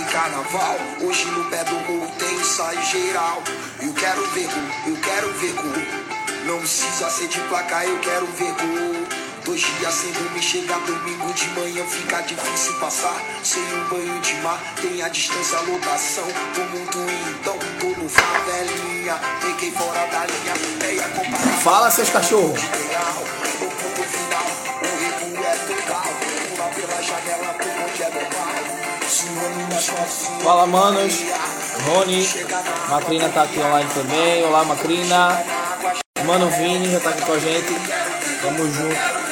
tem carnaval. Hoje no pé do morro tem ensaio geral. Eu quero ver gol. Não precisa ser de placa, eu quero ver gol. 2 dias sem dormir, chega domingo de manhã, fica difícil passar. Sem um banho de mar, tem a distância, a lotação. Tô muito então, tô no favelinha. Peguei fora da linha, meia comparação. Fala, seus cachorros. No ponto final, o recuo é total. Pula pela janela, pro onde é normal. Suando na chocinha. Fala, manos. Rony. Macrina tá aqui online também. Olá, Macrina. Mano Vini já tá aqui com a gente. Tamo junto.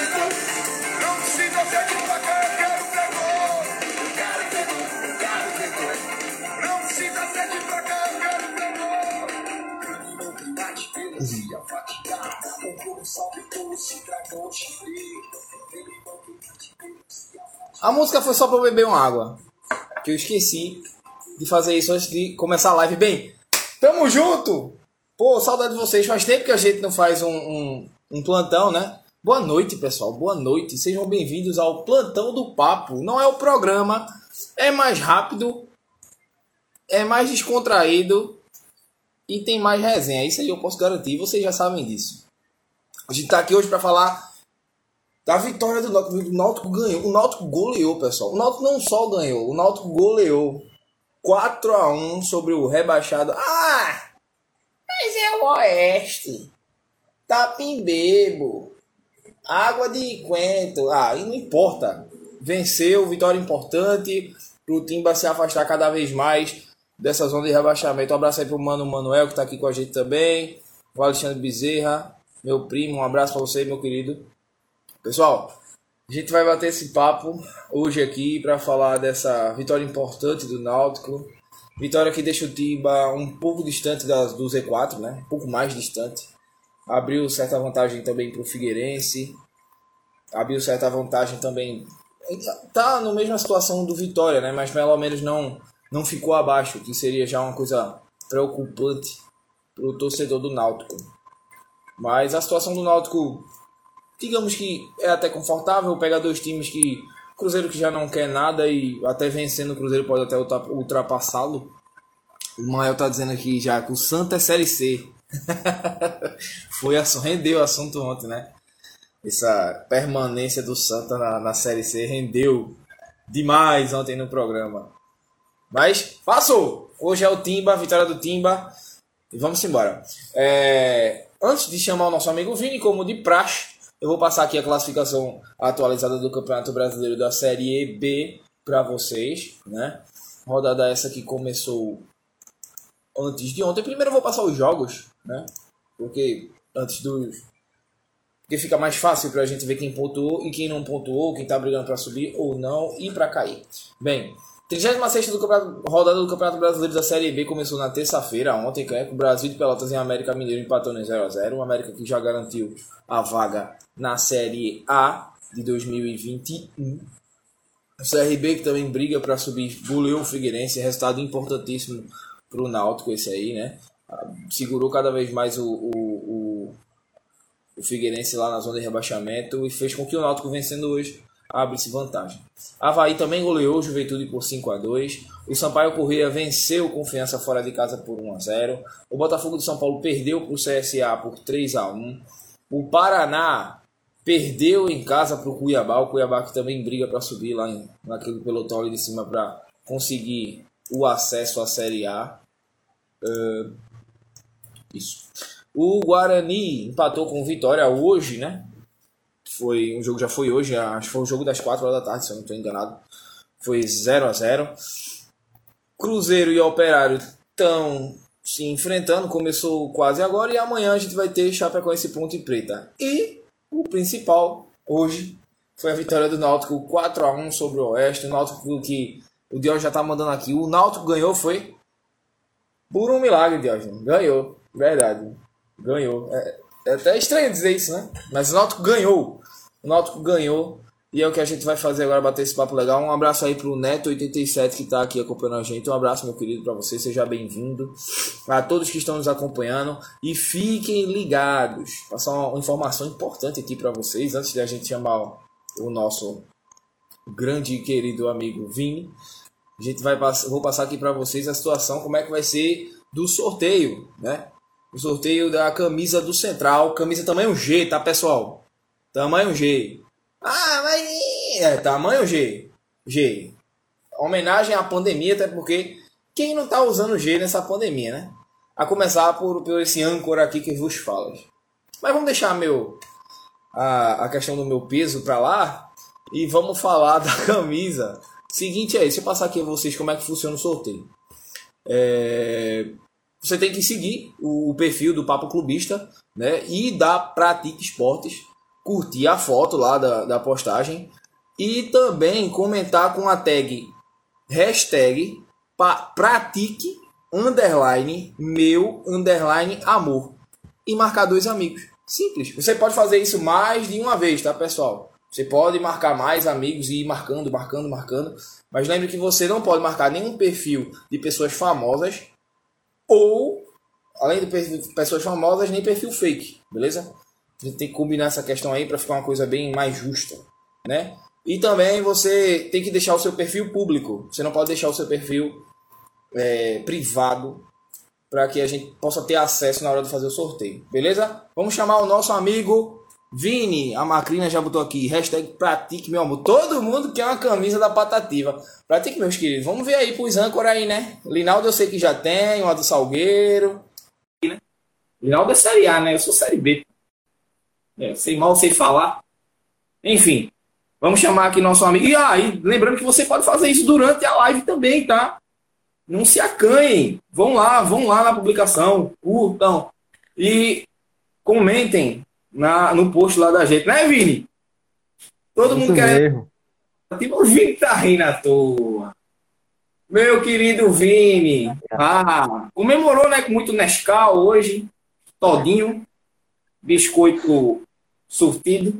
A música foi só pra eu beber uma água, que eu esqueci de fazer isso antes de começar a live. Bem, tamo junto! Pô, saudade de vocês. Faz tempo que a gente não faz um plantão, né? Boa noite, pessoal. Boa noite. Sejam bem-vindos ao Plantão do Papo. Não é o programa, é mais rápido, é mais descontraído e tem mais resenha. Isso aí eu posso garantir, vocês já sabem disso. A gente tá aqui hoje para falar da vitória do Náutico. O Náutico ganhou. O Náutico goleou, pessoal. O Náutico não só ganhou, o Náutico goleou 4-1 sobre o rebaixado. Ah! Mas é o Oeste. Tapimbebo. Água de Quento. Ah, e não importa. Venceu, vitória importante pro Timba se afastar cada vez mais dessa zona de rebaixamento. Um abraço aí pro Mano Manuel, que tá aqui com a gente também. O Alexandre Bezerra, meu primo. Um abraço pra você, meu querido. Pessoal, a gente vai bater esse papo hoje aqui para falar dessa vitória importante do Náutico. Vitória que deixa o Timba um pouco distante do Z4, né? Um pouco mais distante. Abriu certa vantagem também para o Figueirense. Abriu certa vantagem também. Tá na mesma situação do Vitória, né? Mas pelo menos não ficou abaixo, que seria já uma coisa preocupante para o torcedor do Náutico. Mas a situação do Náutico, digamos que é até confortável. Pega 2 times que... Cruzeiro que já não quer nada e até vencendo o Cruzeiro pode até ultrapassá-lo. O Mael tá dizendo aqui já que o Santa é Série C. Rendeu o assunto ontem, né? Essa permanência do Santa na Série C rendeu demais ontem no programa. Mas passou! Hoje é o Timba, a vitória do Timba. E vamos embora. Antes de chamar o nosso amigo Vini, como de praxe, eu vou passar aqui a classificação atualizada do Campeonato Brasileiro da Série B para vocês, né? Rodada essa que começou antes de ontem. Primeiro eu vou passar os jogos, né? Porque fica mais fácil para a gente ver quem pontuou e quem não pontuou, quem tá brigando para subir ou não e para cair. Bem, 36ª rodada do Campeonato Brasileiro da Série B começou na terça-feira, ontem, que o Brasil de Pelotas e América Mineiro empatou no 0-0. O América que já garantiu a vaga na Série A de 2021. O CRB que também briga para subir, goleou o Figueirense, resultado importantíssimo para o Náutico esse aí, né? Segurou cada vez mais o Figueirense lá na zona de rebaixamento e fez com que o Náutico, vencendo hoje, abre-se vantagem. Avaí também goleou o Juventude por 5-2. O Sampaio Corrêa venceu o Confiança fora de casa por 1-0. O Botafogo de São Paulo perdeu para o CSA por 3-1. O Paraná perdeu em casa para o Cuiabá. O Cuiabá que também briga para subir lá naquele pelotão ali de cima para conseguir o acesso à Série A. Isso. O Guarani empatou com Vitória hoje, né? O jogo já foi hoje, acho que foi o jogo das 4 horas da tarde, se eu não estou enganado. Foi 0-0. Cruzeiro e Operário estão se enfrentando, começou quase agora, e amanhã a gente vai ter Chapecoense e Ponte Preta. E o principal hoje foi a vitória do Náutico 4-1 sobre o Oeste. O Náutico que o Diógenes já está mandando aqui. O Náutico ganhou, foi por um milagre, Diógenes. Ganhou, verdade. Ganhou. É até estranho dizer isso, né? Mas o Náutico ganhou. O Náutico ganhou. E é o que a gente vai fazer agora, bater esse papo legal. Um abraço aí pro Neto87 que tá aqui acompanhando a gente. Um abraço, meu querido, para você. Seja bem-vindo. A todos que estão nos acompanhando. E fiquem ligados. Passar uma informação importante aqui para vocês. Antes de a gente chamar o nosso grande e querido amigo Vini. A gente vou passar aqui para vocês a situação, como é que vai ser do sorteio, né? O sorteio da camisa do Central, camisa tamanho G, tá, pessoal? Tamanho G. Ah, mas tamanho G. G. Homenagem à pandemia, até porque quem não tá usando G nessa pandemia, né? A começar por esse âncora aqui que vos fala. Mas vamos deixar a questão do meu peso para lá e vamos falar da camisa. Seguinte deixa eu passar aqui a vocês como é que funciona o sorteio. Você tem que seguir o perfil do Papo Clubista, né, e da Pratique Esportes, curtir a foto lá da postagem e também comentar com a tag hashtag pratique _meu_amor e marcar 2 amigos. Simples. Você pode fazer isso mais de uma vez, tá, pessoal? Você pode marcar mais amigos e ir marcando. Mas lembre que você não pode marcar nenhum perfil de pessoas famosas ou, além de pessoas famosas, nem perfil fake, beleza? A gente tem que combinar essa questão aí para ficar uma coisa bem mais justa, né? E também você tem que deixar o seu perfil público. Você não pode deixar o seu perfil privado para que a gente possa ter acesso na hora de fazer o sorteio, beleza? Vamos chamar o nosso amigo Vini. A Macrina já botou aqui, hashtag pratique, meu amor. Todo mundo quer uma camisa da Patativa. Pratique, meus queridos. Vamos ver aí pros âncora aí, né? Linaldo eu sei que já tem, uma do Salgueiro. Linaldo é Série A, né? Eu sou Série B. Sei mal, sei falar. Enfim, vamos chamar aqui nosso amigo. E lembrando que você pode fazer isso durante a live também, tá? Não se acanhem. Vão lá na publicação, curtam e comentem no post lá da gente, né, Vini? Todo mundo quer. Tipo, o Vini tá rindo à toa. Meu querido Vini. Comemorou, né, com muito Nescau hoje. Todinho. Biscoito surtido.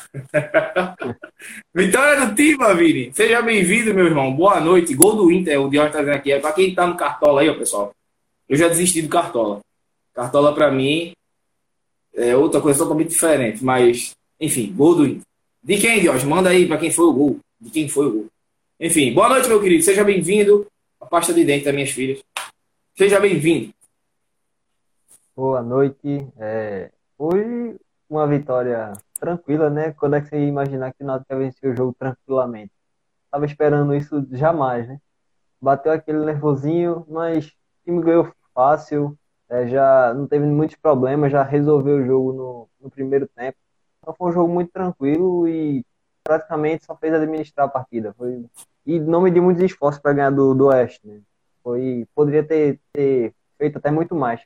Vitória do Timba, Vini. Seja bem-vindo, meu irmão. Boa noite. Gol do Inter, o Dior tá dizendo aqui. É pra quem tá no Cartola aí, ó, pessoal. Eu já desisti do Cartola. Cartola, pra mim, é outra coisa totalmente diferente. Mas, enfim, gol do Inter. De quem, Dior? Manda aí pra quem foi o gol. De quem foi o gol. Enfim, boa noite, meu querido. Seja bem-vindo. A pasta de dente das minhas filhas. Seja bem-vindo. Boa noite. Hoje, uma vitória tranquila, né? Quando é que você ia imaginar que o Náutico ia vencer o jogo tranquilamente? Tava esperando isso jamais, né? Bateu aquele nervosinho, mas o time ganhou fácil, já não teve muitos problemas, já resolveu o jogo no primeiro tempo. Então foi um jogo muito tranquilo e praticamente só fez administrar a partida. E não mediu muitos esforços para ganhar do Oeste, né? Poderia ter feito até muito mais.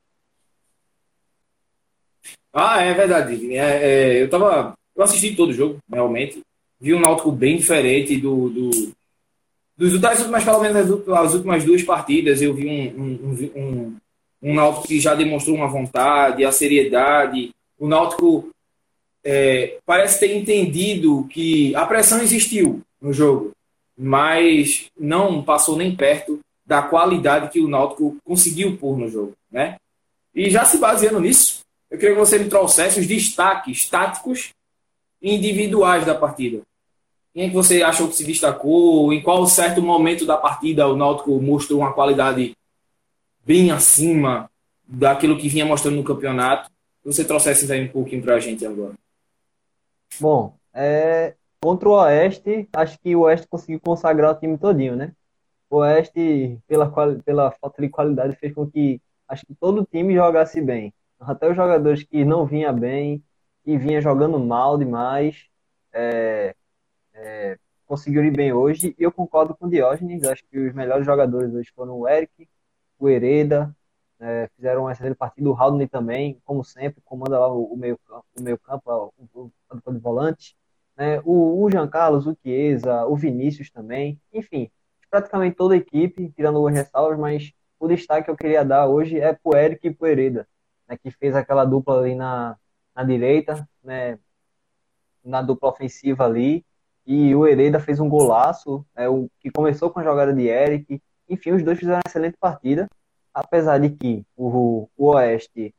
É verdade. Eu assisti todo o jogo, realmente. Vi um Náutico bem diferente das últimas, pelo menos as últimas 2 partidas. Eu vi um Náutico que já demonstrou uma vontade, a seriedade. O Náutico parece ter entendido que a pressão existiu no jogo, mas não passou nem perto da qualidade que o Náutico conseguiu pôr no jogo, né? E já se baseando nisso, eu queria que você me trouxesse os destaques táticos e individuais da partida. Quem é que você achou que se destacou? Em qual certo momento da partida o Náutico mostrou uma qualidade bem acima daquilo que vinha mostrando no campeonato? Se você trouxesse aí um pouquinho pra gente agora. Bom, contra o Oeste, acho que o Oeste conseguiu consagrar o time todinho, né? O Oeste, pela falta de qualidade, fez com que acho que todo o time jogasse bem. Até os jogadores que não vinham bem e vinha jogando mal demais, conseguiram ir bem hoje. E eu concordo com o Diógenes, acho que os melhores jogadores hoje foram o Eric, o Hereda, fizeram uma excelente partida, o Haldane também, como sempre, comanda lá o meio campo, o de volante, né? O Jean Carlos, o Chiesa, o Vinícius também, enfim, praticamente toda a equipe, tirando algumas ressalvas, mas o destaque que eu queria dar hoje é pro Eric e pro Hereda, né, que fez aquela dupla ali na direita, né, na dupla ofensiva ali, e o Hereda fez um golaço, que começou com a jogada de Eric. Enfim, os dois fizeram uma excelente partida, apesar de que o Oeste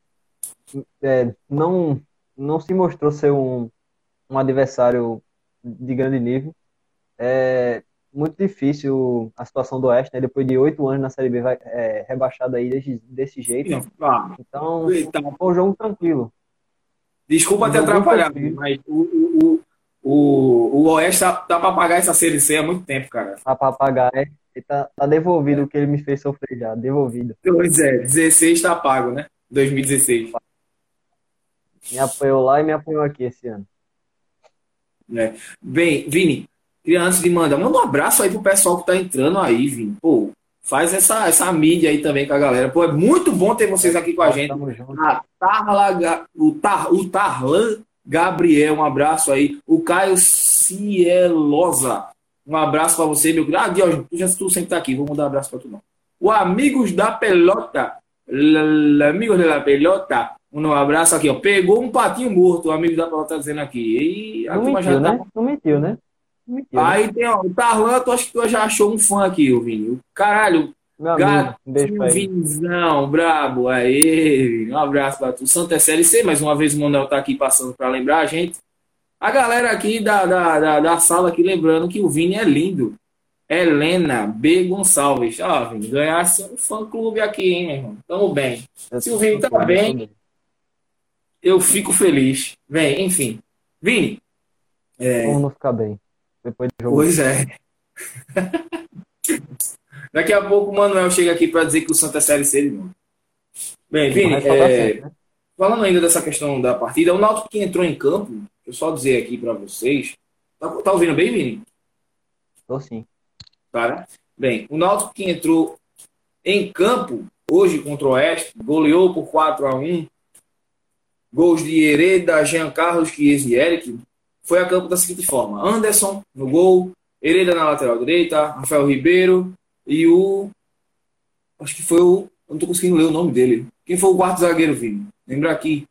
não se mostrou ser um adversário de grande nível. muito difícil a situação do Oeste, né? Depois de 8 anos na Série B, vai, rebaixado aí desse jeito. Ah, Então, eita, foi um jogo tranquilo. desculpa Um te jogo muito atrapalhar, tranquilo. mas o Oeste tá pra pagar essa Série C há muito tempo, cara. A papagaio, ele tá devolvido o que ele me fez sofrer já, devolvido. Pois é, 16 tá pago, né? 2016. Me apoiou lá e me apoiou aqui esse ano. Né? Bem, Vini, queria antes de mandar, manda um abraço aí pro pessoal que tá entrando aí, Vini. Pô, faz essa mídia aí também com a galera. Pô, é muito bom ter vocês aqui com a Pessoal, gente. tamo junto. O Tarlan Gabriel, um abraço aí. O Caio Cielosa, um abraço pra você, meu. Ah, Diógenes, tu sempre tá aqui, vou mandar um abraço pra tu não. O Amigos da Pelota, Amigos da Pelota, um abraço aqui, ó. Pegou um patinho morto, o amigo da Pelota tá dizendo aqui. E a Não turma já mentiu, tá. né? Não mentiu, né? Não mentiu, né? Aí tem, ó, o Tarlan, tu acho que tu já achou um fã aqui, o Vini. Caralho, Meu amigo, um beijo gatinho pra ele. Vinzão, brabo. Aê, Vini, um abraço pra tu. Santa Série C, mais uma vez o Manuel tá aqui passando pra lembrar a gente. A galera aqui da sala aqui lembrando que o Vini é lindo. Helena B. Gonçalves. Ó, Vini, ganhasse um fã-clube aqui, hein, meu irmão. Tamo bem. Eu Se o Vini tá tô bem, tô bem, bem. eu fico feliz. Bem, enfim. Vini, Como não ficar bem? Depois do jogo. pois é. Daqui a pouco o Manuel chega aqui para dizer que o Santa é Série C de novo. Bem, Não Vini, ressaltar sempre, né? falando ainda dessa questão da partida, o Náutico que entrou em campo, deixa eu só dizer aqui para vocês. Tá ouvindo bem, Vini? Tô sim. Tá, né? Bem, o Náutico que entrou em campo hoje contra o Oeste, goleou por 4-1, gols de Hereda, Jean Carlos, Chiesa e Eric, foi a campo da seguinte forma: Anderson no gol, Hereda na lateral direita, Rafael Ribeiro e o. Acho que foi o. Eu não tô conseguindo ler o nome dele. Quem foi o quarto zagueiro, Vini? Lembra aqui.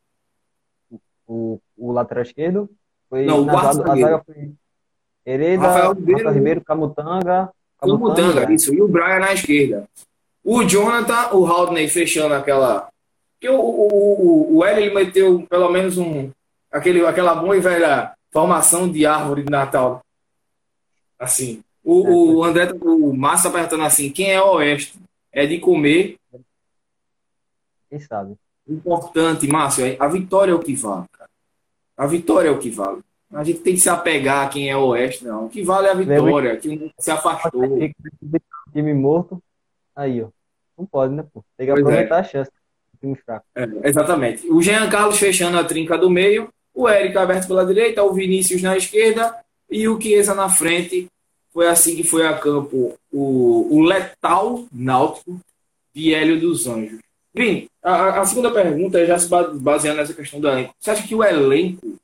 O lateral esquerdo foi Não, o na quarto zaga, a zagueiro. zaga foi Hereda, Rafael Rafael Ribeiro Ribeiro, Camutanga, e o Camutanga e Mutanga, Brian. isso. E o Brian na esquerda. O Jonathan, o Haldney fechando aquela. Porque o Hélio ele meteu pelo menos aquela boa e velha formação de árvore de Natal. Assim. Foi, O André, o Márcio tá perguntando assim: quem é Oeste? É de comer. quem sabe? Importante, Márcio. A vitória é o que vale, cara. A vitória é o que vale. A gente tem que se apegar a quem é Oeste, não. O que vale é a Lembra vitória, que um se afastou. que o time morto, aí, ó. Não pode, né, pô? Tem que Pois é. aproveitar a chance do time fraco. Exatamente. O Jean Carlos fechando a trinca do meio, o Érico aberto pela direita, o Vinícius na esquerda e o Chiesa na frente. Foi assim que foi a campo o letal náutico de Hélio dos Anjos. Vini, a segunda pergunta é já se baseando nessa questão do elenco. Você acha que o elenco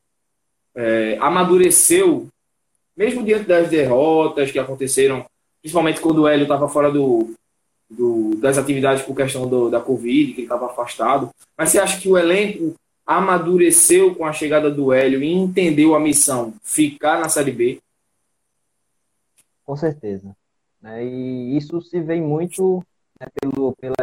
amadureceu, mesmo diante das derrotas que aconteceram, principalmente quando o Hélio estava fora das atividades por questão da Covid, que ele estava afastado. Mas você acha que o elenco amadureceu com a chegada do Hélio e entendeu a missão, ficar na Série B? Com certeza. Né? E isso se vê muito, né, pela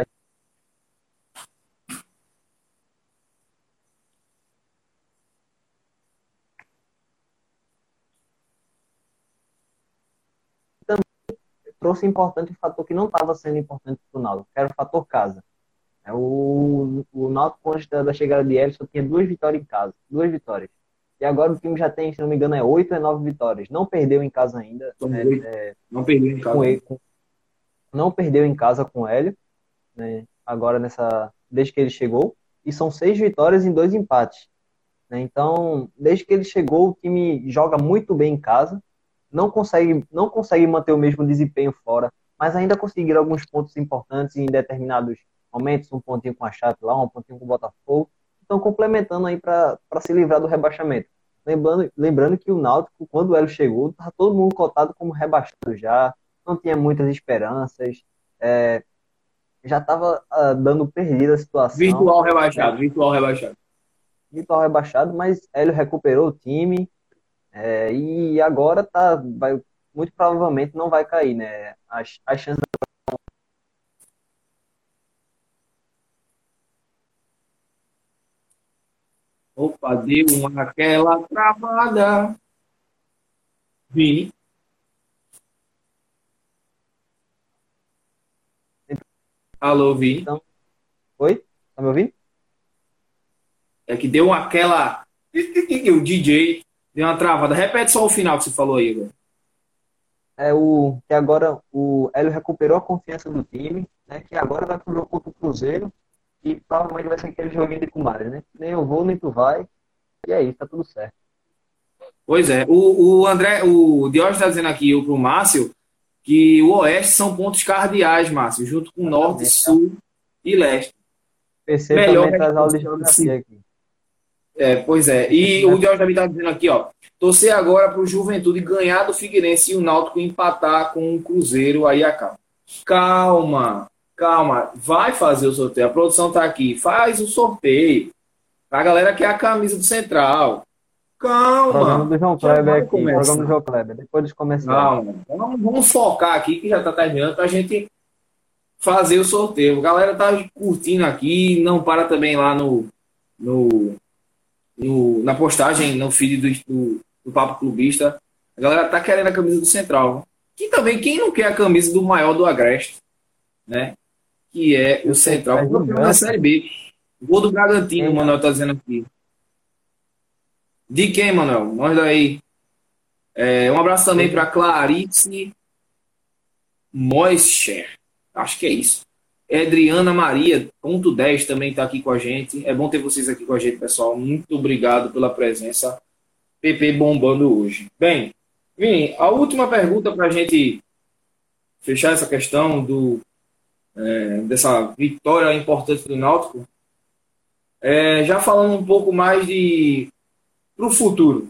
trouxe importante um fator que não estava sendo importante para o Náutico, que era o fator casa. O Náutico, antes da chegada de Ellison, tinha 2 vitórias em casa. 2 vitórias. E agora o time já tem, se não me engano, 8 ou 9 vitórias. Não perdeu em casa ainda. Não perdeu em casa. Não perdeu em casa com o Hélio, né? Agora desde que ele chegou. E são 6 vitórias em 2 empates. Né? Então, desde que ele chegou, o time joga muito bem em casa. Não consegue manter o mesmo desempenho fora, mas ainda conseguiram alguns pontos importantes em determinados momentos, um pontinho com a Chape lá, um pontinho com o Botafogo, estão complementando aí para se livrar do rebaixamento. Lembrando que o Náutico, quando o Hélio chegou, estava todo mundo cotado como rebaixado já, não tinha muitas esperanças, já estava dando perdida a situação. Virtual rebaixado, virtual rebaixado. Virtual rebaixado, mas Hélio recuperou o time, e agora muito provavelmente não vai cair, né? As chances. Opa, deu aquela travada. Vini. Alô, Vi. Então, oi? Tá me ouvindo? É que deu aquela. O DJ deu uma travada. Repete só o final que você falou aí, velho. Que agora o Hélio recuperou a confiança do time, né? Que agora vai pro jogo contra o Cruzeiro e provavelmente vai ser aquele joguinho de comadre, né? Nem eu vou, nem tu vai. E aí, tá tudo certo. Pois é. O André, o Diógenes está dizendo aqui pro Márcio que o Oeste são pontos cardeais, Márcio, junto com Norte, Exatamente, tá? Sul e Leste. PC Melhor também traz aula de reforço geografia possível. aqui. Pois é. PC E também o Diógenes também está dizendo aqui, ó. Torcer agora para o Juventude ganhar do Figueirense e o Náutico empatar com o Cruzeiro, aí acaba. Calma, calma. Vai fazer o sorteio. A produção tá aqui. Faz o sorteio. A galera quer a camisa do Central. programa Calma. do João Já Kleber vai aqui, programa do começar. João Kleber, depois dos comerciais. Calma. Vamos focar aqui, que já tá terminando, pra gente fazer o sorteio. A galera tá curtindo aqui. Não para também lá no, na postagem, no feed do Papo Clubista. A galera tá querendo a camisa do Central. Que também, quem não quer a camisa do maior do Agreste, né? Que é o Central, É campeão da gigante. Série B. Gol do Bragantino, o Quem Manuel tá dizendo aqui. De quem, Manuel? Manda aí. Um abraço também para Clarice Moischer. Acho que é isso. Adriana Maria, ponto 10, também está aqui com a gente. É bom ter vocês aqui com a gente, pessoal. Muito obrigado pela presença. PP bombando hoje. Bem, Vini, a última pergunta para a gente fechar essa questão dessa vitória importante do Náutico. Já falando um pouco mais para o futuro.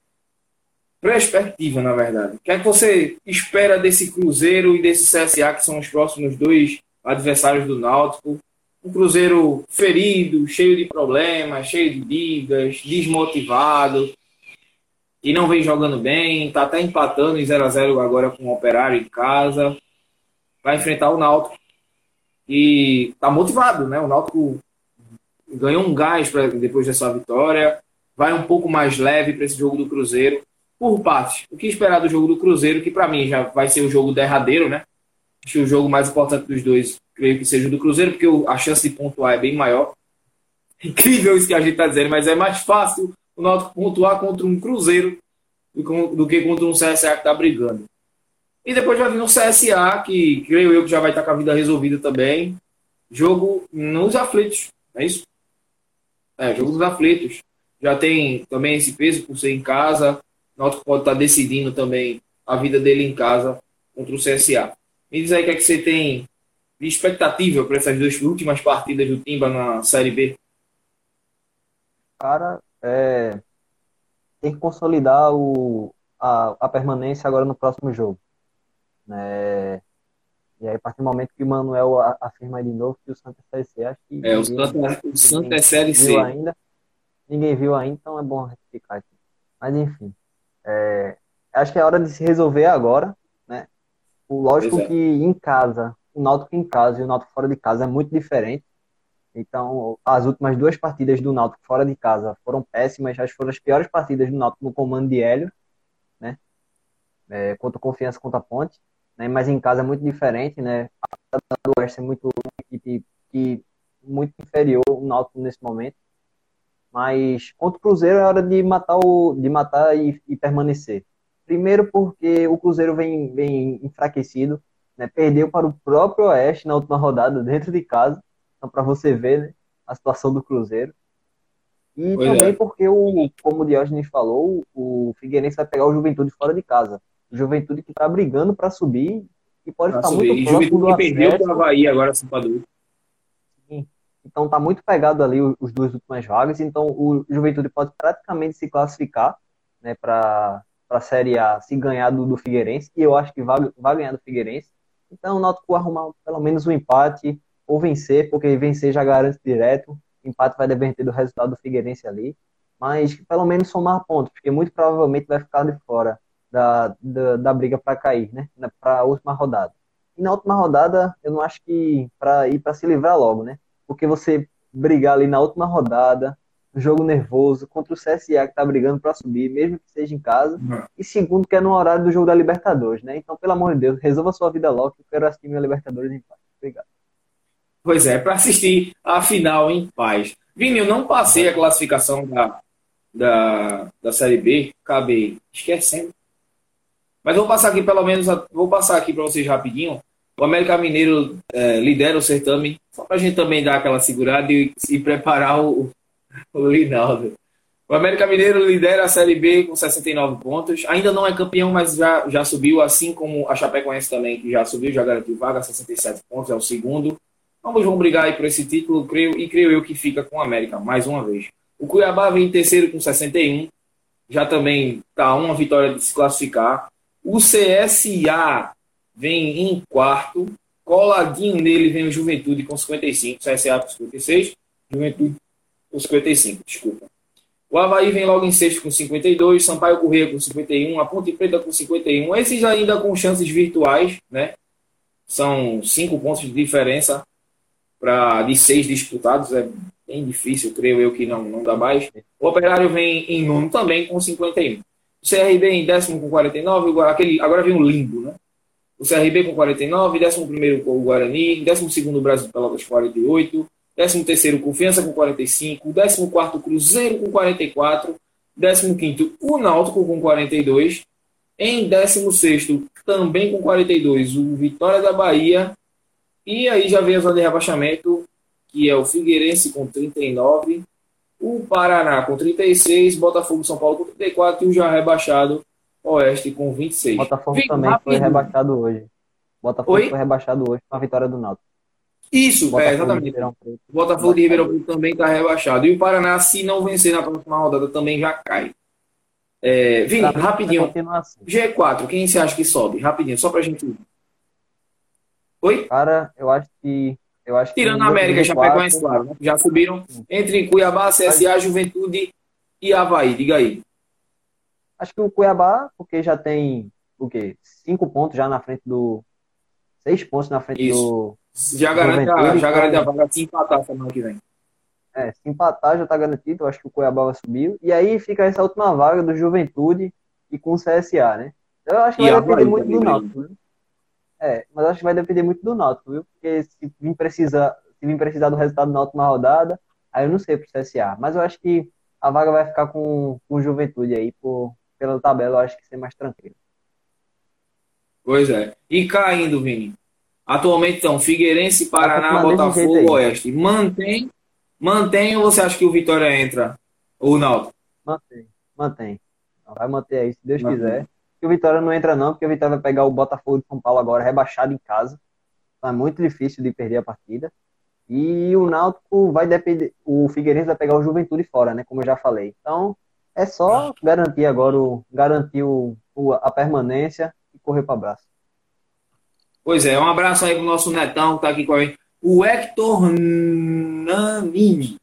Perspectiva, na verdade. O que é que você espera desse Cruzeiro e desse CSA, que são os próximos dois adversários do Náutico? Um Cruzeiro ferido, cheio de problemas, cheio de dívidas, desmotivado, e não vem jogando bem, está até empatando em 0-0 agora com o Operário em casa. Vai enfrentar o Náutico e está motivado, né? O Náutico ganhou um gás depois dessa vitória, vai um pouco mais leve para esse jogo do Cruzeiro. Por parte, o que esperar do jogo do Cruzeiro, que para mim já vai ser o jogo derradeiro, né? Acho que o jogo mais importante dos dois, creio que seja o do Cruzeiro, porque a chance de pontuar é bem maior. Incrível isso que a gente está dizendo, mas é mais fácil o Náutico pontuar contra um Cruzeiro do que contra um CSA que está brigando. E depois vai vir um CSA, que creio eu que já vai estar com a vida resolvida também. Jogo nos aflitos, é isso? Jogo dos aflitos. Já tem também esse peso por ser em casa. O Náutico pode estar decidindo também a vida dele em casa contra o CSA. Me diz aí o que é que você tem de expectativa para essas duas últimas partidas do Timba na Série B. Cara, tem que consolidar a permanência agora no próximo jogo, né? E aí, a partir do momento que o Manuel afirma de novo que o Santa é CSA, acho que O Santa ninguém é Série viu C. ainda. Ninguém viu ainda, então é bom retificar aqui. Mas enfim, acho que é hora de se resolver agora, né? Pois Lógico é. que em casa, o Náutico em casa e o Náutico fora de casa é muito diferente. Então, as últimas duas partidas do Náutico fora de casa foram péssimas, acho que foram as piores partidas do Náutico no comando de Hélio, né? Contra o Confiança, contra a Ponte, né? Mas em casa é muito diferente, né? A do Oeste é muito uma equipe muito inferior ao Náutico nesse momento. Mas contra o Cruzeiro é hora de matar e permanecer. Primeiro porque o Cruzeiro vem enfraquecido, né? Perdeu para o próprio Oeste na última rodada dentro de casa. Então, para você ver, né, a situação do Cruzeiro. E Pois também é. porque, como o Diógenes falou, o Figueirense vai pegar o Juventude fora de casa. O Juventude que está brigando para subir e pode Pra ficar subir. muito E próximo Juventude do que perdeu para o acesso. Havaí agora, assim, para dois. Então tá muito pegado ali os duas últimas vagas. Então o Juventude pode praticamente se classificar, né, para a Série A se ganhar do Figueirense. E eu acho que vai ganhar do Figueirense. Então o Náutico arrumar pelo menos um empate ou vencer, porque vencer já garante direto. Empate vai depender do resultado do Figueirense ali. Mas pelo menos somar pontos, porque muito provavelmente vai ficar de fora da briga para cair, né, para a última rodada. E na última rodada, eu não acho que para ir para se livrar logo, né? Porque você brigar ali na última rodada, um jogo nervoso, contra o CSA que tá brigando para subir, mesmo que seja em casa, Uhum. e segundo, que é no horário do jogo da Libertadores, né? Então, pelo amor de Deus, resolva sua vida logo, que eu quero assistir minha Libertadores em paz. Obrigado. Pois é, para assistir a final em paz. Vini, eu não passei a classificação da Série B, acabei esquecendo. Mas vou passar aqui pelo menos, vou passar aqui para vocês rapidinho. O América Mineiro lidera o certame, só para a gente também dar aquela segurada e preparar o Linaldo. O América Mineiro lidera a Série B com 69 pontos. Ainda não é campeão, mas já subiu, assim como a Chapecoense também, que já subiu, já garantiu vaga, 67 pontos, é o segundo. Ambos vão brigar aí por esse título, creio eu que fica com o América, mais uma vez. O Cuiabá vem em terceiro com 61, já também está uma vitória de se classificar. O CSA vem em quarto, coladinho nele vem o Juventude com 55, CSA com 56, Juventude com 55, desculpa. O Avaí vem logo em sexto com 52, Sampaio Corrêa com 51, a Ponte Preta com 51, esses ainda com chances virtuais, né? São 5 pontos de diferença de 6 disputados, é bem difícil, creio eu que não dá mais. O Operário vem em nono também com 51. O CRB em décimo com 49, agora vem o limbo, né? O CRB com 49, 11º o Guarani, 12º o Brasil de Pelotas com 48, 13º Confiança com 45, 14º Cruzeiro com 44, 15º o Náutico com 42, em 16º também com 42 o Vitória da Bahia, e aí já vem a zona de rebaixamento, que é o Figueirense com 39, o Paraná com 36, Botafogo São Paulo com 34 e o já rebaixado Oeste com 26. Botafogo também foi rebaixado hoje. Botafogo foi rebaixado hoje com a vitória do Náutico. Isso, exatamente. O Botafogo de Ribeirão Preto também está rebaixado. E o Paraná, se não vencer na próxima rodada, também já cai. Vini, rapidinho. G4, quem você acha que sobe? Rapidinho, só pra gente ir. Oi? Cara, eu acho que... Tirando a América e Chapecoense, claro, né? Já subiram entre Cuiabá, CSA, Juventude e Avaí. Diga aí. Acho que o Cuiabá, porque já tem, 5 pontos já na frente do... 6 pontos na frente do... Já garante a vaga se empatar semana que vem. Se empatar já tá garantido. Eu acho que o Cuiabá vai subir. E aí fica essa última vaga do Juventude e com o CSA, né? Eu acho que vai depender muito do Náutico, né? Mas acho que vai depender muito do Náutico, viu? Porque se vir precisar do resultado na última rodada, aí eu não sei pro CSA. Mas eu acho que a vaga vai ficar com o Juventude aí, pela tabela, eu acho que ser mais tranquilo. Pois é. E caindo, Vini? Atualmente estão Figueirense, Paraná, Botafogo, Oeste. Mantém ou você acha que o Vitória entra? Ou não? Mantém. Vai manter aí, se Deus quiser. E o Vitória não entra não, porque o Vitória vai pegar o Botafogo de São Paulo agora, rebaixado em casa. Então é muito difícil de perder a partida. E o Náutico vai depender... O Figueirense vai pegar o Juventude fora, né? Como eu já falei. Então, é só garantir agora, a permanência e correr para o abraço. Pois é, um abraço aí pro nosso Netão que tá aqui com a gente. O Hector Nanini.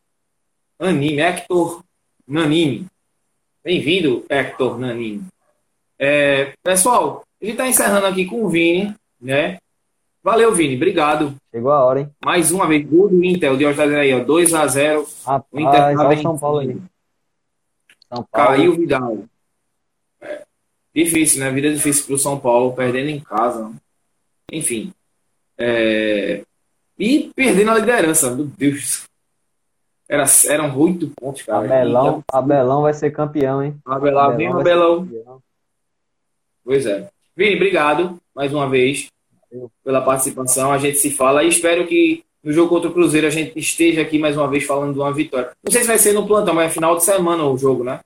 Hector Nanini. Bem-vindo, Hector Nanini. Pessoal, a gente tá encerrando aqui com o Vini, né? Valeu, Vini, obrigado. Chegou a hora, hein? Mais uma vez, gol do Inter, o Dios tá dizendo aí, ó, 2-0. O Inter tá bem. São Paulo aí. São Paulo. Caiu o Vidal. Difícil, né? Vida difícil pro São Paulo, perdendo em casa. Enfim. E perdendo a liderança, meu Deus. Eram 8 pontos, cara. Abelão vai ser campeão, hein? Abelão. Pois é. Vini, obrigado mais uma vez pela participação. A gente se fala e espero que no jogo contra o Cruzeiro a gente esteja aqui mais uma vez falando de uma vitória. Não sei se vai ser no plantão, mas é final de semana o jogo, né?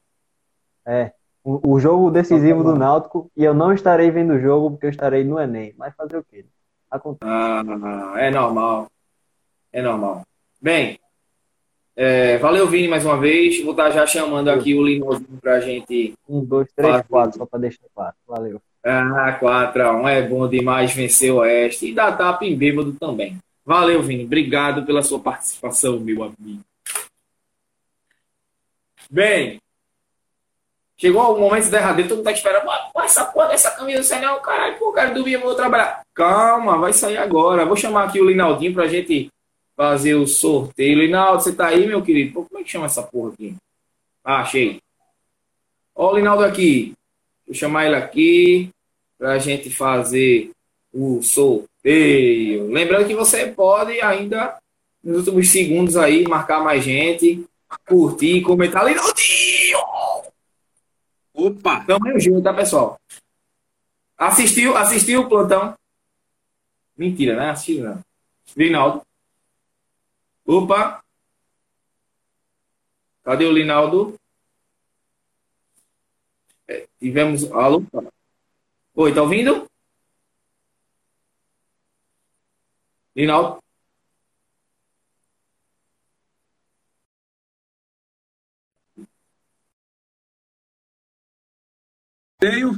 O jogo decisivo do Náutico, e eu não estarei vendo o jogo porque eu estarei no Enem. Mas fazer o quê? Acontece. É normal. Bem, valeu, Vini, mais uma vez. Vou estar já chamando aqui o Linalzinho pra gente... 1, 2, 3, 4, só pra deixar claro. Valeu. 4-1, é bom demais vencer o Oeste. E dá tapa em bêbado também. Valeu, Vini. Obrigado pela sua participação, meu amigo. Bem... Chegou o momento derradeiro, todo mundo tá esperando. Essa porra dessa camisa, você não, caralho, pô, quero dormir, eu vou trabalhar. Calma, vai sair agora. Vou chamar aqui o Linaldinho pra gente fazer o sorteio. Linaldo, você tá aí, meu querido? Pô, como é que chama essa porra aqui? Achei. Ó o Linaldo aqui. Vou chamar ele aqui pra gente fazer o sorteio. Lembrando que você pode ainda, nos últimos segundos aí, marcar mais gente, curtir, comentar. Linaldinho! Opa! Tamo junto, tá, pessoal? Assistiu o plantão? Mentira, né? Assistiu não. Linaldo. Opa! Cadê o Linaldo? Tivemos. Alô? Oi, tá ouvindo? Linaldo? Tenho.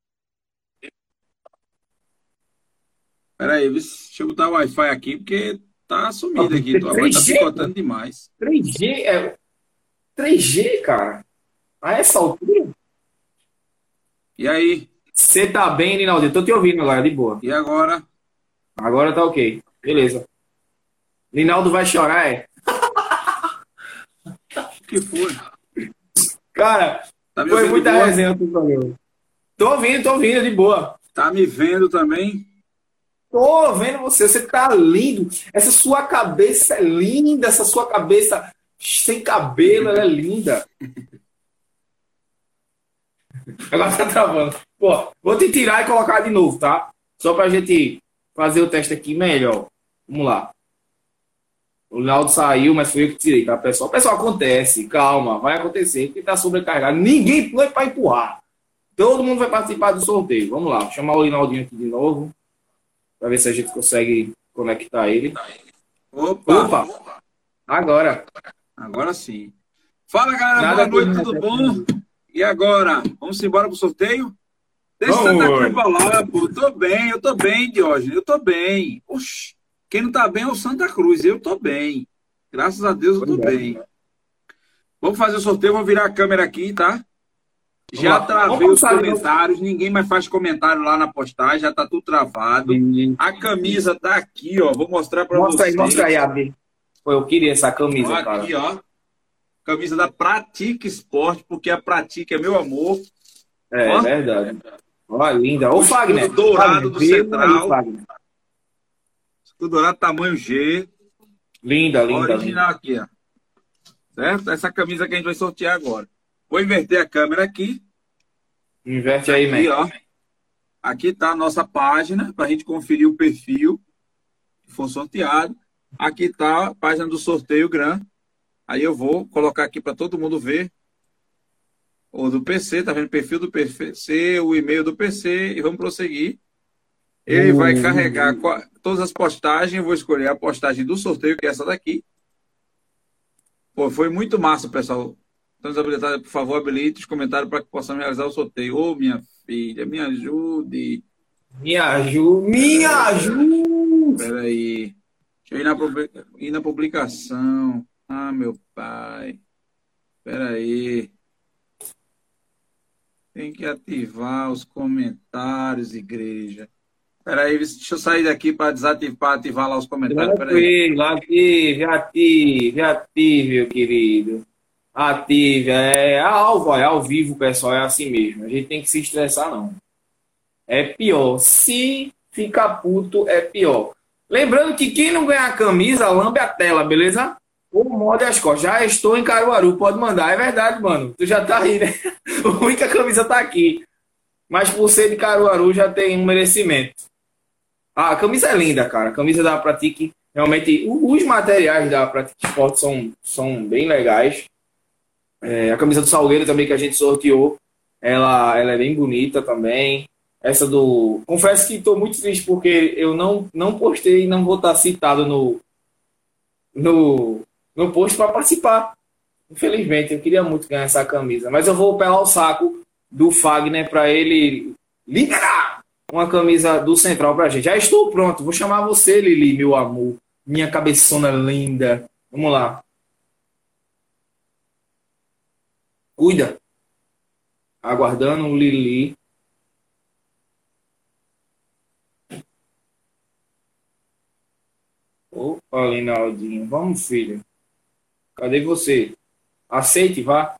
Pera aí, deixa eu botar o Wi-Fi aqui, porque tá sumido aqui. Tua voz tá 3G? picotando demais. 3G? 3G, cara. A essa altura? E aí? Você tá bem, Linaldo? Eu tô te ouvindo agora, de boa. E agora? Agora tá ok. Beleza. Linaldo vai chorar, é? O que foi? Cara, Tá me foi ouvindo muita boa? resenha pro programa. Tô ouvindo, de boa. Tá me vendo também? Tô vendo você, você tá lindo. Essa sua cabeça é linda, essa sua cabeça sem cabelo, ela é linda. Agora tá travando. Pô, vou te tirar e colocar de novo, tá? Só pra gente fazer o teste aqui melhor. Vamos lá. O Linaldo saiu, mas foi eu que tirei, tá, pessoal? Pessoal, acontece, calma, vai acontecer, porque tá sobrecarregado. Ninguém foi pra empurrar. Todo mundo vai participar do sorteio. Vamos lá, vou chamar o Linaldinho aqui de novo, pra ver se a gente consegue conectar ele. Opa! Opa! Agora. Agora sim. Fala, galera, Nada boa noite, que- tudo bom? E agora? Vamos embora pro sorteio? Deixa Vamos. Santa Cruz pra lá, pô. Eu tô bem, Diógenes, eu tô bem. Oxi, quem não tá bem é o Santa Cruz, eu tô bem. Graças a Deus eu tô Pois é. bem. Vamos fazer o sorteio, vou virar a câmera aqui, tá? Vamos Já lá. travei Vamos os passar, comentários, ninguém mais faz comentário lá na postagem, já tá tudo travado. A camisa tá aqui, ó, vou mostrar pra vocês. Mostra aí, Abi. Pô, eu queria essa camisa, Ó, cara. aqui, ó. Camisa da Pratique Esporte, porque a Pratique é meu amor. É Ó. verdade. Ó, linda. Ô, O Fagner. escudo dourado Fagner, do vê Central. aí, Fagner. Escudo dourado tamanho G. Linda, linda, Original linda. aqui, ó. Certo? Essa camisa que a gente vai sortear agora. Vou inverter a câmera aqui. Inverte aí, Aqui, man. ó. Aqui tá a nossa página, para a gente conferir o perfil que for sorteado. Aqui tá a página do sorteio Gran. Aí eu vou colocar aqui para todo mundo ver. O do PC, tá vendo? O perfil do PC, o e-mail do PC e vamos prosseguir. Ele vai carregar todas as postagens. Eu vou escolher a postagem do sorteio, que é essa daqui. Pô, foi muito massa, pessoal. Então, habilitados, por favor, habilite os comentários para que possamos realizar o sorteio. Ô, minha filha, me ajude. Me ajuda. Me ajuda. Espera aí. Deixa eu ir na publicação. Ah, meu pai. Espera aí. Tem que ativar os comentários, igreja. Espera aí, deixa eu sair daqui para ativar lá os comentários. Espera aí. Ative, meu querido. Ative. É ao vivo, pessoal. É assim mesmo. A gente tem que se estressar, não. É pior. Se ficar puto, é pior. Lembrando que quem não ganhar a camisa, lambe a tela, beleza? Ou morde as costas. Já estou em Caruaru, pode mandar. É verdade, mano. Tu já tá aí, né? A única camisa tá aqui. Mas por ser de Caruaru já tem um merecimento. Ah, a camisa é linda, cara. A camisa da Pratique, realmente, os materiais da Pratique Sport são bem legais. A camisa do Salgueiro também que a gente sorteou, ela é bem bonita também. Essa do... Confesso que estou muito triste porque eu não postei e não vou estar citado no post para participar. Infelizmente, eu queria muito ganhar essa camisa. Mas eu vou pelar o saco do Fagner para ele liberar uma camisa do Central pra gente. Já estou pronto. Vou chamar você, Lili, meu amor. Minha cabeçona linda. Vamos lá. Cuida. Aguardando o Lili. Opa, Linaldinho. Vamos, filho. Cadê você? Aceite, vá.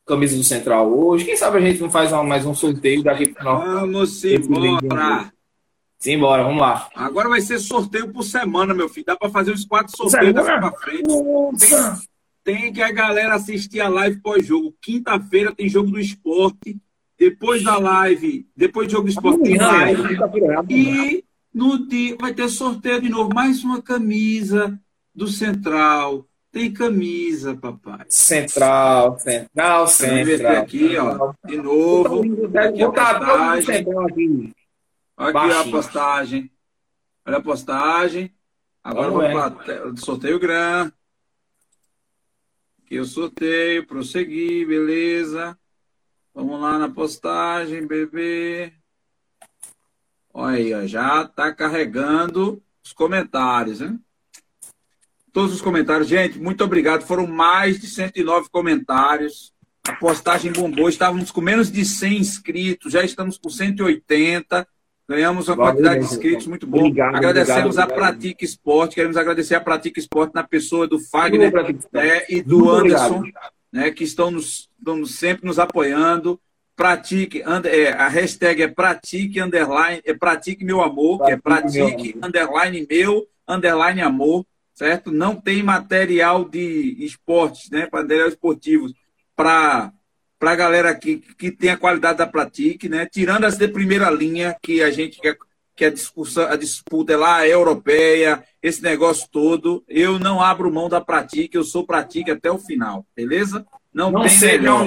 camisa do Central hoje. Quem sabe a gente não faz mais um sorteio daqui para nós. Vamos embora. Simbora, vamos lá. Agora vai ser sorteio por semana, meu filho. Dá para fazer uns 4 sorteios daqui para frente. Tem que a galera assistir a live pós-jogo. Quinta-feira tem jogo do esporte. Depois da live, depois do jogo do esporte, tem live. E no dia vai ter sorteio de novo. Mais uma camisa do Central. Tem camisa, papai. Central. Vamos ver aqui, ó. De novo. Aqui a postagem. Aqui a postagem. Olha a postagem. Agora vamos para o sorteio grande. Aqui o sorteio, prosseguir, beleza. Vamos lá na postagem, bebê. Olha aí, ó, já está carregando os comentários, né? Todos os comentários. Gente, muito obrigado. Foram mais de 109 comentários. A postagem bombou. Estávamos com menos de 100 inscritos. Já estamos com 180. Ganhamos uma quantidade de inscritos muito boa. Agradecemos a Pratica Esporte. Queremos agradecer a Pratica Esporte na pessoa do Fagner e do Anderson, né, que estão sempre nos apoiando. Pratique, a hashtag é pratique, underline, pratique meu amor, que é pratique, underline meu, underline amor, certo? Não tem material de esportes, né, material esportivos para a galera que tem a qualidade da Pratique, né? Tirando as de primeira linha, que a gente quer que a disputa é lá, é europeia, esse negócio todo, eu não abro mão da Pratique, eu sou Pratique até o final, beleza? Não tem melhor.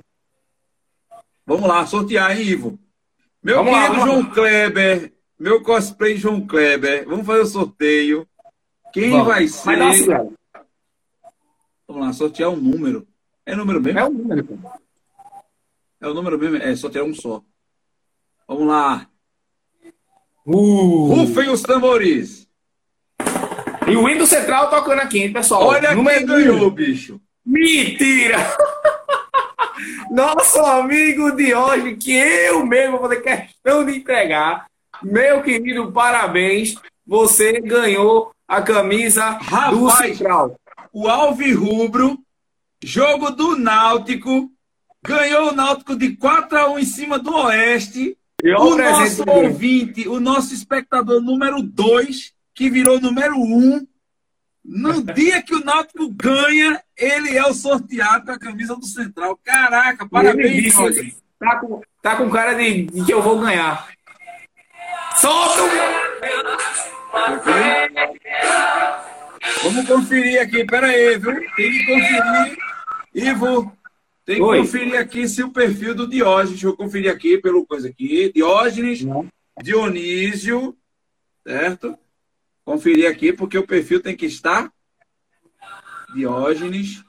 Vamos lá, sortear, hein, Ivo? Meu querido João Kleber, meu cosplay João Kleber, vamos fazer o sorteio. Quem vai ser? Vamos lá, sortear um número. É número mesmo? É um número, pô. É o número mesmo, é sortear um só. Vamos lá. Rufem os tambores. E o Windows Central tocando aqui, hein, pessoal? Olha quem ganhou, bicho. Mentira! Nosso amigo Diógenes, que eu mesmo vou fazer questão de entregar. Meu querido, parabéns. Você ganhou a camisa do Central. O Alvirrubro, jogo do Náutico, ganhou o Náutico de 4-1 em cima do Oeste. O nosso ouvinte, o nosso espectador número 2, que virou número 1, no dia que o Náutico ganha, ele é o sorteado com a camisa do Central. Caraca, parabéns, Jorge. Tá com cara de que eu vou ganhar. Solta o... Vamos conferir aqui, pera aí, viu? Tem que conferir. Ivo, tem que conferir aqui se o perfil do Diógenes, deixa eu conferir aqui pelo coisa aqui. Diógenes, Dionísio, certo? Conferir aqui, porque o perfil tem que estar Diógenes.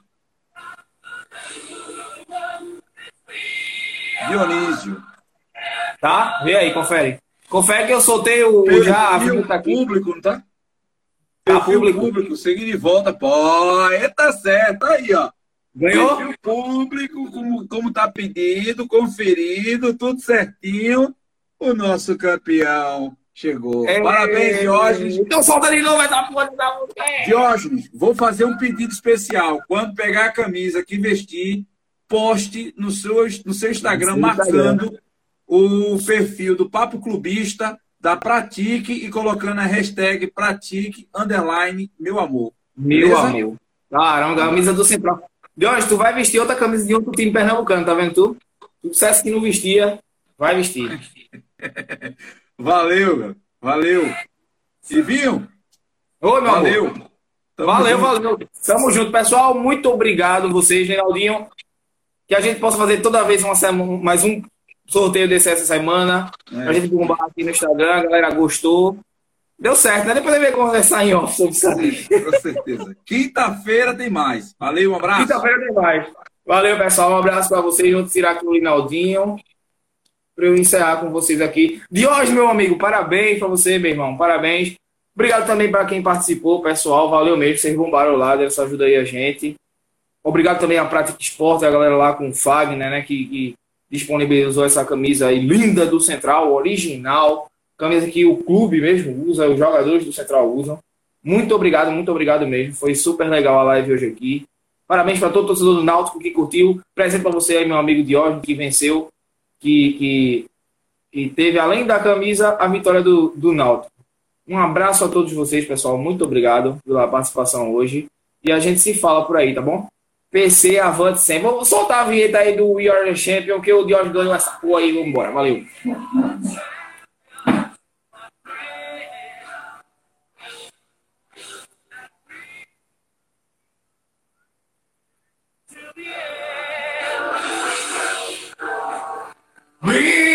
Dionísio. Tá? Vê aí, confere. Confere que eu soltei o já. Tá aqui. Público, não tá? Perfil público, seguir de volta. Pô, tá certo. Aí, ó. Ganhou? Perfil público, como tá pedido, conferido, tudo certinho. O nosso campeão chegou. Parabéns, Diógenes. Então solta de novo essa porra da música. Diógenes, vou fazer um pedido especial. Quando pegar a camisa que vestir, poste no seu Instagram marcando o perfil do Papo Clubista, da Pratique e colocando a hashtag Pratique _ meu amor. Meu amor. Caramba, a camisa do Central. Diógenes, tu vai vestir outra camisa de outro time pernambucano, tá vendo tu? Tu dissesse que não vestia, vai vestir. Valeu, valeu. Civinho? Oi, meu valeu. Amor. Valeu. Tamo junto, pessoal. Muito obrigado a vocês, Geraldinho. Que a gente possa fazer toda vez mais um sorteio desse essa semana. A gente bombar aqui no Instagram, a galera gostou. Deu certo, né? Depois a gente vai conversar em off sobre isso aí. Com certeza. Quinta-feira tem mais. Valeu, um abraço. Quinta-feira tem mais. Valeu, pessoal. Um abraço pra vocês. Junto tirar aqui o Linaldinho. Pra eu encerrar com vocês aqui. Diógenes, meu amigo, parabéns pra você, meu irmão. Parabéns. Obrigado também pra quem participou, pessoal. Valeu mesmo. Vocês bombaram lá, deram essa ajuda aí a gente. Obrigado também à Prática Esporte, a galera lá com o Fagner, né? Que disponibilizou essa camisa aí linda do Central, original. Camisa que o clube mesmo usa, os jogadores do Central usam. Muito obrigado mesmo. Foi super legal a live hoje aqui. Parabéns para todo torcedor do Náutico que curtiu. Presente para você aí, meu amigo Diógenes, que venceu, que teve, além da camisa, a vitória do Náutico. Um abraço a todos vocês, pessoal. Muito obrigado pela participação hoje. E a gente se fala por aí, tá bom? PC, avante sempre. Vamos soltar a vinheta aí do We Are The Champion, que o Diógenes ganhou essa porra aí. Vamos embora. Valeu. We